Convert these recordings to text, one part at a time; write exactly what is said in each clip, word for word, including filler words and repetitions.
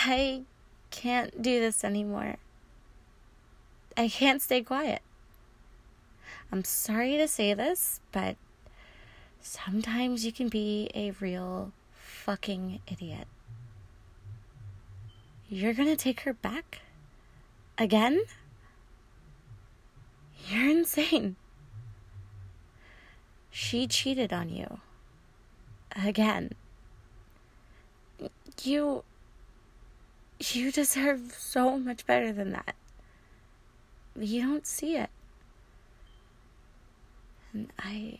I can't do this anymore. I can't stay quiet. I'm sorry to say this, but sometimes you can be a real fucking idiot. You're gonna take her back? Again? You're insane. She cheated on you. Again. You... You deserve so much better than that. You don't see it. And I...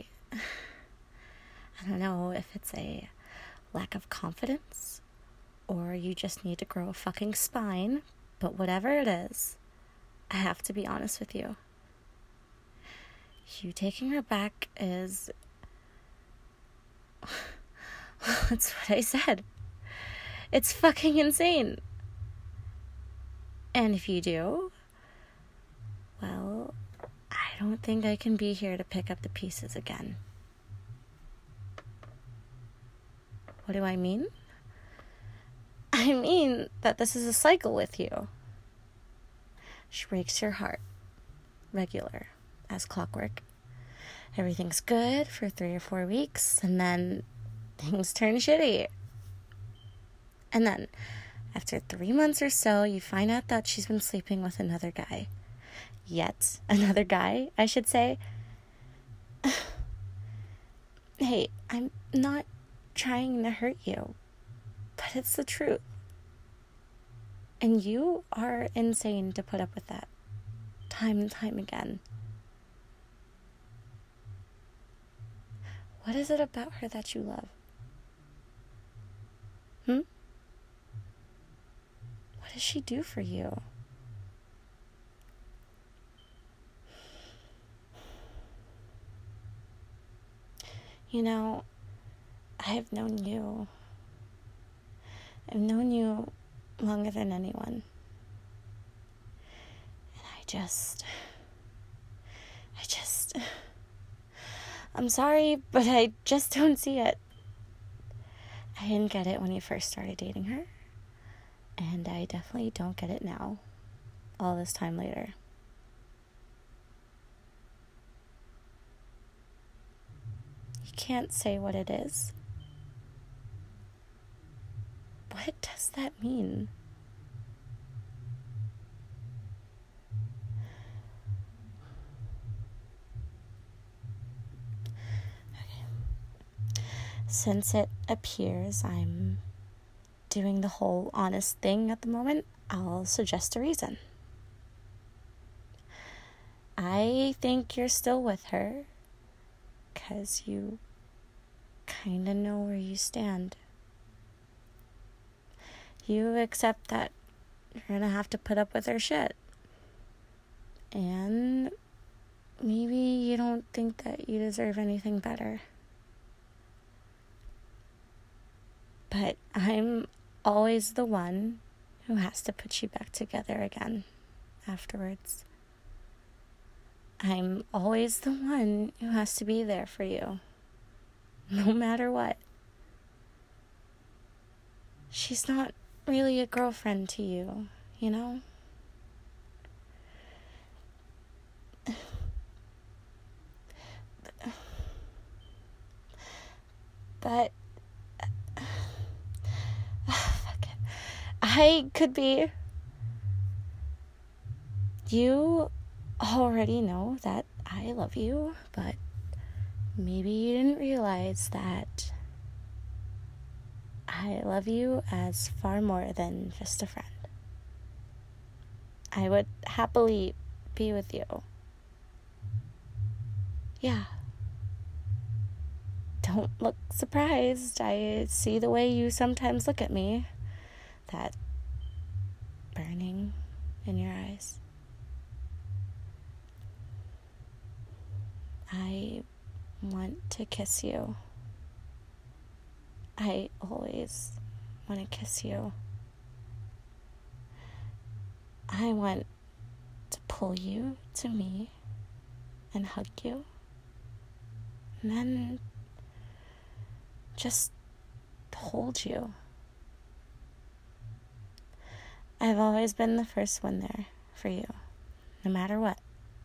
I don't know if it's a lack of confidence, or you just need to grow a fucking spine, but whatever it is, I have to be honest with you. You taking her back is... That's what I said. It's fucking insane. And if you do, well, I don't think I can be here to pick up the pieces again. What do I mean? I mean that this is a cycle with you. She breaks your heart. Regular. As clockwork. Everything's good for three or four weeks, and then things turn shitty. And then, after three months or so, you find out that she's been sleeping with another guy. Yet another guy, I should say. Hey, I'm not trying to hurt you, but it's the truth. And you are insane to put up with that, time and time again. What is it about her that you love? Hmm? What does she do for you? You know, I've known you. I've known you longer than anyone. And I just... I just... I'm sorry, but I just don't see it. I didn't get it when you first started dating her. And I definitely don't get it now, all this time later. You can't say what it is. What does that mean? Okay. Since it appears I'm doing the whole honest thing at the moment, I'll suggest a reason. I think you're still with her because you kind of know where you stand. You accept that you're gonna have to put up with her shit. And maybe you don't think that you deserve anything better. But I'm always the one who has to put you back together again afterwards. I'm always the one who has to be there for you, no matter what. She's not really a girlfriend to you, you know? But fuck it. I could be. You already know that I love you, but maybe you didn't realize that I love you as far more than just a friend. I would happily be with you. Yeah. Don't look surprised. I see the way you sometimes look at me. That burning in your eyes. I want to kiss you. I always want to kiss you. I want to pull you to me and hug you. And then just hold you. I've always been the first one there for you, no matter what.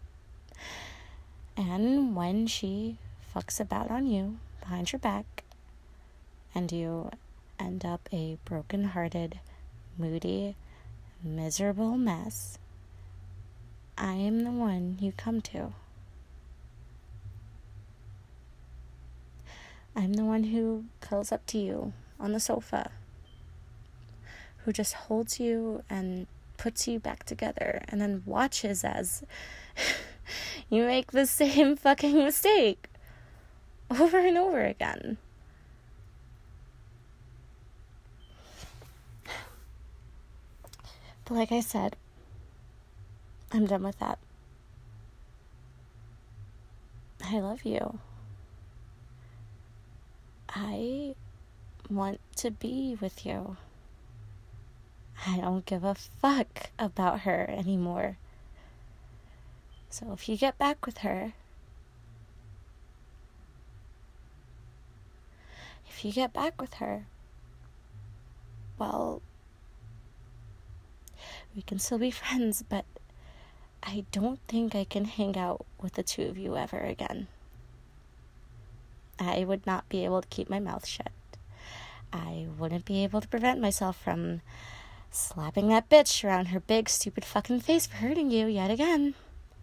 And when she fucks about on you behind your back, and you end up a broken-hearted, moody, miserable mess, I am the one you come to. I'm the one who curls up to you on the sofa, who just holds you and puts you back together, and then watches as you make the same fucking mistake over and over again. But like I said, I'm done with that. I love you. I want to be with you. I don't give a fuck about her anymore. So if you get back with her, if you get back with her, well, we can still be friends, but I don't think I can hang out with the two of you ever again. I would not be able to keep my mouth shut. I wouldn't be able to prevent myself from slapping that bitch around her big, stupid fucking face for hurting you yet again.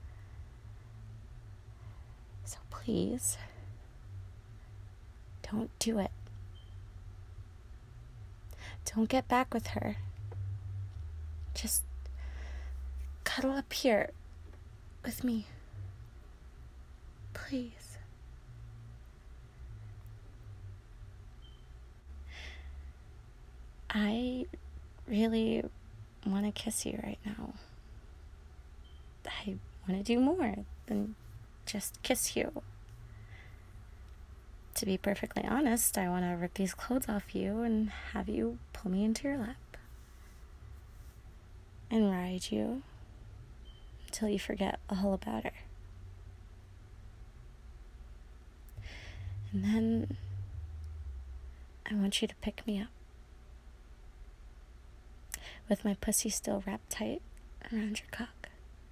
So please, don't do it. Don't get back with her. Just cuddle up here with me. Please. I really want to kiss you right now. I want to do more than just kiss you. To be perfectly honest, I want to rip these clothes off you and have you pull me into your lap and ride you until you forget all about her. And then I want you to pick me up with my pussy still wrapped tight around your cock.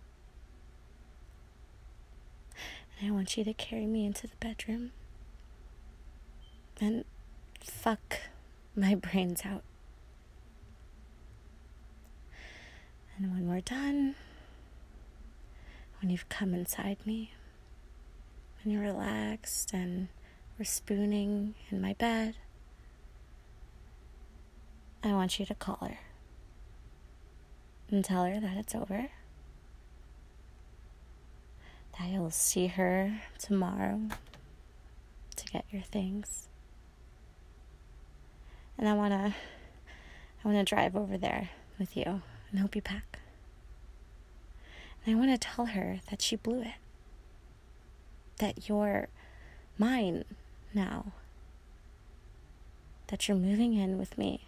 And I want you to carry me into the bedroom and fuck my brains out. And when we're done, when you've come inside me, when you're relaxed and we're spooning in my bed, I want you to call her and tell her that it's over, that you'll see her tomorrow to get your things. And I want to I want to drive over there with you and help you pack. And I want to tell her that she blew it. That you're mine now. That you're moving in with me.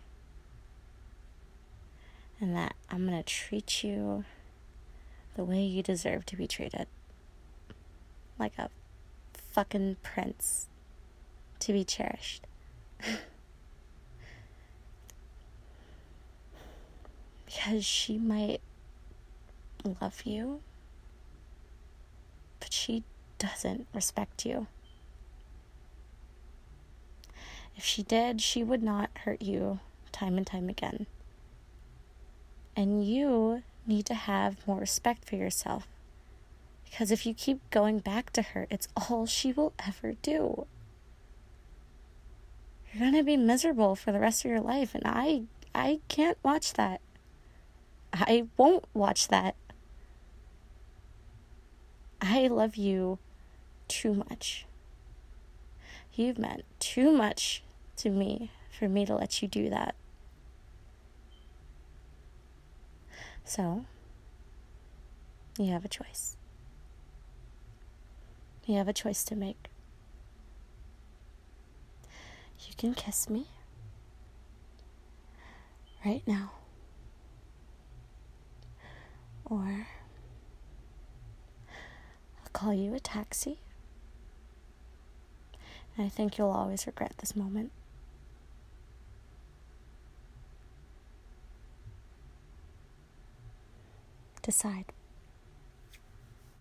And that I'm going to treat you the way you deserve to be treated. Like a fucking prince to be cherished. Because she might love you, but she doesn't respect you. If she did, she would not hurt you time and time again. And you need to have more respect for yourself. Because if you keep going back to her, it's all she will ever do. You're going to be miserable for the rest of your life. And I, I can't watch that. I won't watch that. I love you too much. You've meant too much to me for me to let you do that. So, you have a choice. You have a choice to make. You can kiss me right now. Or I'll call you a taxi. And I think you'll always regret this moment. decide.